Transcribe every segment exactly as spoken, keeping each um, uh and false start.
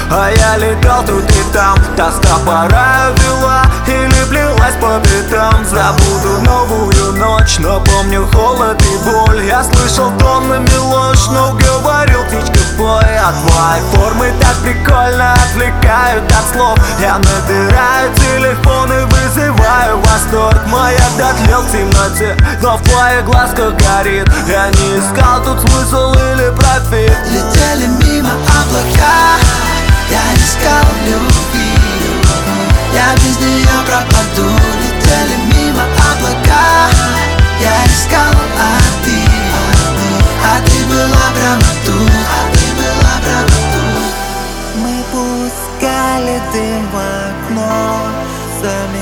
А я летал тут и там, тоска пора вела или плелась по пятам. Забуду новую ночь, но помню холод и боль. Я слышал тоннами ложь, но говорил птичка пой. А твои формы так прикольно отвлекают от слов. Я набираю телефон и вызываю восторг. Маяк дотлел в темноте, но в твоих глазках горит. Я не искал тут смысл или профит. Летели мимо облака, я искал любви, я без нее пропаду. Летели мимо облака, я искал, а ты, а ты была прямо тут, а ты была прямо тут. Мы пускали дым в окно,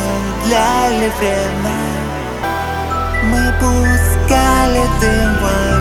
замедляли время. Мы пускали дым в окно,